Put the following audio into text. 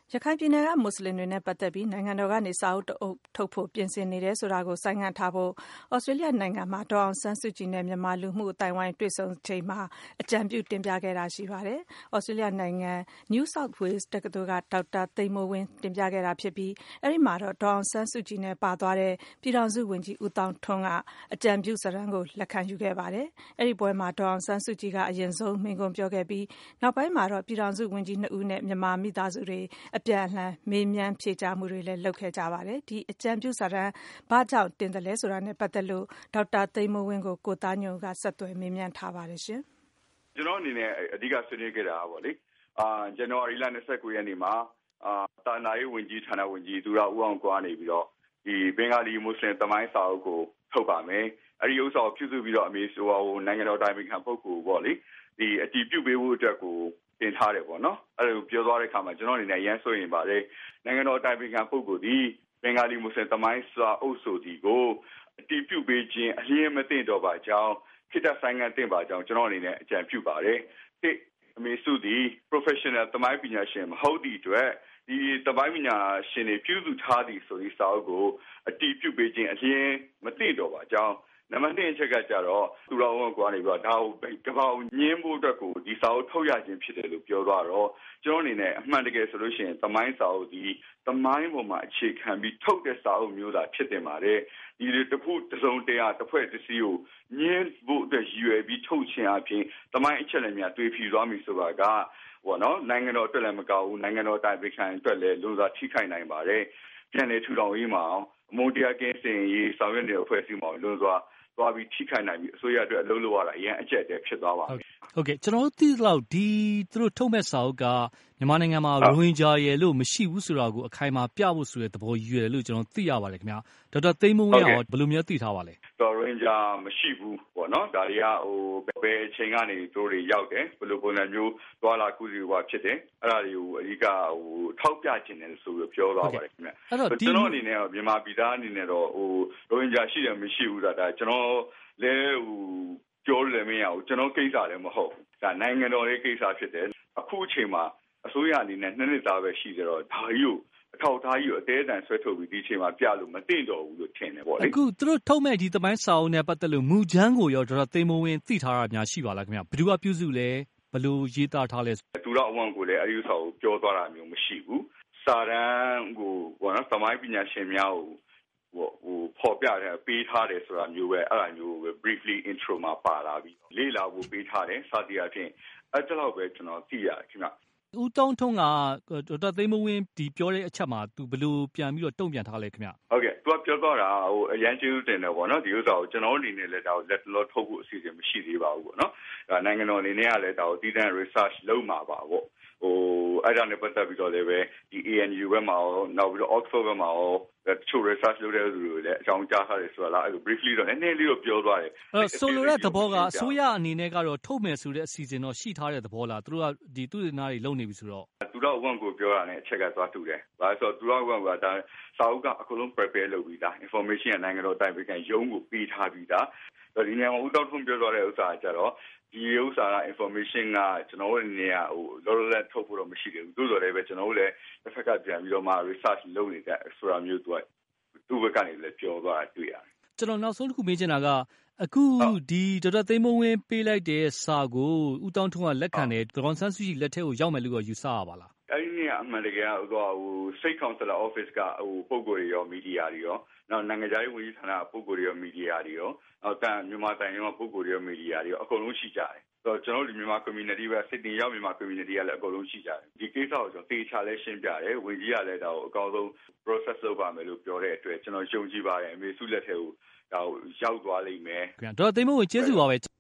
ရခိုင်ပြည်နယ်ကမွတ်စလင်တွေနဲ့ပတ်သက်ပြီးနိုင်ငံတော်ကနေစာအုပ်တအုပ်ထုတ်ဖို့ပြင်ဆင်နေတယ်ဆိုတာကိုဆိုင်းငံ့ထားဖို့ဩစတြေးလျနိုင်ငံမှာဒေါ်အောင်ဆန်းစုကြည်နဲ့မြန်မာလူမှုအသိုင်းအဝိုင်းတွေ့ဆုံချိန်မှာအကြံပြုတင်ပြခဲ့တာရှိပါတယ်။ဩစတြေးလျနိုင်ငံ New South Wales တက္ကသိုလ်ကဒေါက်တာသိန်းမိုးဝင်းတင်ပြခဲ့တာဖြစ်ပြီးအဲဒီမှာတော့ဒေါ်အောင်ဆန်းစုကြည်နဲ့ပါသွားတဲ့ပြည်ထောင်စုဝန်ကြီးဦးသောင်းထွန်းကအကြံပြုစာတမ်းကိုလက်ခံယူခဲ့ပါတယ်။အဲဒီပွဲမှာဒေါ်အောင်ဆန်းစုကြည်ကအရင်ဆုံးမိန့်ခွန်းပြောခဲ့ပြီးနောက်ပိုင်းမှာတော့ပြည်ထောင်စုဝန်ကြီး2ဦးနဲ့မြန်မာမိသားစုတွေအပြန်အလှန်မေးမြန်းဖြေကြားမှုတွေလည်းလုပ်ခဲ့ကြပါတယ်။ဒီအကြံပြုစာတမ်းဘာကြောင့်တင်တယ်လဲဆိုတာနဲ့ပတ်သက်လို့ဒေါက်တာသိန်းမိုးဝင်းကိုကိုသားညွန့်ကဆက်သွယ်မေးမြန်းထားပါတယ်ရှင်။ကျွန်တော်အနေနဲ့အဓိကဆွေးနွေးခဲ့တာပေါ့လေ။ဇန်နဝါရီလ29ရက်နေ့မှာတာနာရေးဝန်ကြီးဌာနဝန်ကြီးသူရဦးအောင်ကွာနေပြီးတော့ဒီဘင်္ဂါလီမွတ်စလင်သမိုင်းစာအုပ်ကိုထုတ်ပါမယ်။အဲဒီဥစ္စာကိုပြုစုပြီးတော့အမေဆိုဟိုနိုင်ငံတော်တိုင်ပင်ခံပုဂ္ဂိုလ်ပေါ့လေ။ဒီအတည်ပြုပေးဖို့အတွက်ကိုတင်ထားတယ်ပေါ့နော်။အဲဒါကိုပြောသွားတဲ့အခါမှာကျွန်တော်အနေနဲ့အရင်ဆိုရင်ပါတယ်နိုင်ငံတော်တိုင်ပင်ခံပုဂ္ဂိုလ်ဒီဘင်္ဂါလီမွတ်စလင်သမိုင်းစာအုပ်ဆိုဒီကိုအတည်ပြုပေးခြင်းအလျင်းမသိတော့ပါကြောင်းခိတ္တဆိုင်ငံတင်ပါကြောင်းကျွန်တော်အနေနဲ့အကြံပြုပါတယ်။ဒီအမေစုဒီ professional သမိုင်းပညာရှင်မဟုတ်သည့်အတွက်ဒီသမိုင်းပညာရှင်တွေပြုစုထားသည့်ဆိုဒီစာအုပ်ကိုအတည်ပြုပေးခြင်းအလျင်းမသိတော့ပါကြောင်းနံပါတ်2အချက်ကကြတော့သူတော်ဝန်ကနေပြီးတော့ဒါကိုကမ္ဘာကိုညင်းဖို့အတွက်ကိုဒီစာအုပ်ထုတ်ရခြင်းဖြစ်တယ်လို့ပြောသွားတော့ကျွန်တော်အနေနဲ့အမှန်တကယ်ဆိုလို့ရှိရင်သမိုင်းစာအုပ်ဒီသမိုင်းပေါ်မှာအခြေခံပြီးထုတ်တဲ့စာအုပ်မျိုးသာဖြစ်တင်ပါတယ်ဒီတစ်ခုတစ်စုံတရာတစ်ဖွဲ့တစ်စီးကိုညင်းဖို့အတွက်ရည်ရွယ်ပြီးထုတ်ခြင်းအပြင်သမိုင်းအချက်အလက်များတွေးဖြူသွားပြီဆိုတာကဘောနော်နိုင်ငံတော်အတွက်လည်းမကောက်ဘူးနိုင်ငံတော်တိုင်ပင်ခံအတွက်လည်းလွန်စွာထိခိုက်နိုင်ပါတယ်ပြန်လေထူထောင်ရေးမှာအမုန်းတရားကင်းစင်ရေးဆောင်ရွက်နေတဲ့အဖွဲ့အစည်းမှာလွန်စွာသွားပြီးထိခိုက်နိုင်ပြီးအစိုးရအတွက်အလုပ်လုပ်ရတာအရင်အကျက်တည်းဖြစ်သွားပါမယ်ဟုတ်ကဲ့ကျွန်တော်တို့သိလောက်ဒီသူတို့ထုတ်မဲ့စာအုပ်ကမြန်မာနိုင်ငံမှာရိုဟင်ဂျာရဲ့လို့မရှိဘူးဆိုတာကိုအခိုင်အမာပြဖို့ဆိုတဲ့သဘောရည်ရွယ်တယ်လို့ကျွန်တော်သိရပါတယ်ခင်ဗျာဒေါက်တာသိန်းမိုးဝင်းကဘယ်လိုမျိုးသိထားပါလဲရိုဟင်ဂျာမရှိဘူးပေါ့နော်ဒါတွေကဘယ်အချိန်ကနေတို့တွေရောက်တယ်ဘယ်လိုပုံစံမျိုးသွားလာကုစီဝါဖြစ်တယ်အဲ့ဒါတွေကိုအဓိကထောက်ပြခြင်းတယ်ဆိုပြီးပြောသွားပါတယ်ခင်ဗျကျွန်တော်အနေနဲ့မြန်မာပြည်သားအနေနဲ့တော့ရိုဟင်ဂျာရှိတယ်မရှိဘူးဒါကျွန်တော်လည်းပြောလို့လည်းမရဘူးကျွန်တော်ကိစ္စလည်းမဟုတ်ဘူးဒါနိုင်ငံတော်ရဲ့ကိစ္စဖြစ်တယ်အခုအချိန်မှာအစိုးရအနေနဲ့နှစ်သားပဲရှိကြတော့ဒါကြီးကိုအထောက်ထားကြီးကိုအသေးအတန်ဆွဲထုတ်ပြီးဒီအချိန်မှာပြလို့မသိတော့ဘူးလို့ထင်တယ်ပေါ့လေအခုသူတို့ထုတ်မဲ့ဒီသမိုင်းစာအုပ်နဲ့ပတ်သက်လို့မူချမ်းကိုရောဒေါက်တာသိန်းမိုးဝင်းသိထားတာများရှိပါလားခင်ဗျဘယ်သူကပြုစုလဲဘယ်လိုရေးသားထားလဲသူတော်အဝန်ကိုလည်းအဲဒီဥစ္စာကိုပြောသွားတာမျိုးမရှိဘူးစာတမ်းကိုဘောနော်သမိုင်းပညာရှင်များကိုဖော်ပြတယ်ပေးထားတယ်ဆိုတာမျိုးပဲအဲ့ဒါမျိုးပဲ briefly intro မှာပါလာပြီးလေ့လာဖို့ပေးထားတယ်စာတီအဖြစ်အဲ့ဒါတော့ပဲကျွန်တော်သိရတယ်ခင်ဗျဦးတောင်းထွန်းကဒေါက်တာသိန်းမိုးဝင်းဒီပြောတဲ့အချက်မှာသူဘယ်လိုပြန်ပြီးတော့တုံ့ပြန်ထားလဲခင်ဗျဟုတ်ကဲ့သူကပြောတော့တာအရန်ကျေးဇူးတင်တယ်ပေါ့နော်ဒီဥစ္စာကိုကျွန်တော်အနေနဲ့လည်းဒါကိုလက်လောထုတ်ဖို့အစီအစဉ်မရှိသေးပါဘူးပေါ့နော်ဒါနိုင်ငံတော်အနေနဲ့ကလည်းဒါကိုတည်တံ့ research လုပ်မှာပါပေါ့အဲ့ဒါနဲ့ပတ်သက်ပြီးတော့လည်းပဲဒီ ANU ဘက်မှာရောနောက်ပြီးတော့ Oxford ဘက်မှာရောတချို့ research လုပ်တဲ့သူတွေလည်းအကြောင်းကြားထားတယ်ဆိုတာလားအဲ့လို briefly တော့နည်းနည်းလေးတော့ပြောသွားတယ်ဆိုလိုတဲ့သဘောကအစိုးရအနေနဲ့ကတော့ထုတ်မယ်ဆိုတဲ့အစီအစဉ်တော့ရှိထားတဲ့သဘောလားသူတို့ကဒီသူတွေနားတွေလုပ်နေပြီဆိုတော့သူတော်ဝန်ကိုပြောတာနဲ့အချက်ကသွားတူတယ်ဘာလို့ဆိုတော့သူတော်ဝန်ကဒါစာအုပ်ကအကုန်လုံး prepare လုပ်ပြီးသား information ကနိုင်ငံတော်တိုင်ပင်ခံရုံးကိုပေးထားပြီးသားဒီနေရာမှာဦးတော်ထွန်းပြောသွားတဲ့ဥစ္စာကကြတော့ဒီဥစ္စာက information ကကျွန်တော်တို့အနေနဲ့လောလောလတ်ထုတ်ဖို့တော့မရှိသေးဘူးသို့တော်လည်းပဲကျွန်တော်တို့လည်းတစ်ဖက်ကပြန်ပြီးတော့မှ research လုပ်နေတဲ့ဆိုတာမျိုးသူ့ဘက်ကနေလည်းပြောသွားတာတွေ့ရတယ်ကျွန်တော်နောက်ဆုံးတစ်ခုမေးချင်တာကအခုဒီဒေါက်တာသိန်းမိုးဝင်းပေးလိုက်တဲ့စာကိုဦးတောင်းထွန်းကလက်ခံတယ်ဒေါ်အောင်ဆန်းစုကြည်လက်ထဲကိုရောက်မယ်လို့ယူဆရပါလားအဲ့ဒီနေ့အမှန်တကယ်ကState Councilor Office ကပုံကိုယ်တွေရောမီဒီယာတွေရောနောက်နိုင်ငံခြားရေးဝန်ကြီးဌာနပုံကိုယ်တွေရောမီဒီယာတွေရောနောက်မြန်မာတိုင်းရောပုံကိုယ်တွေရောမီဒီယာတွေရောအကုန်လုံးရှိကြတယ်ဆိုတော့ကျွန်တော်တို့မြန်မာ community ပဲစစ်တင်ရောက်မြန်မာ community ကလည်းအကုန်လုံးရှိကြတယ်ဒီကိစ္စကိုကျွန်တော်တေချာလဲရှင်းပြတယ်ဝန်ကြီးကလည်းဒါကိုအကောင်းဆုံး process လုပ်ပါမယ်လို့ပြောတဲ့အတွက်ကျွန်တော်ယုံကြည်ပါတယ်အမေစုလက်ထဲကိုဒါကိုရောက်သွားလိမ့်မယ်ဒေါက်တာသိန်းမိုးဝင်းကျေးဇူးပါပဲ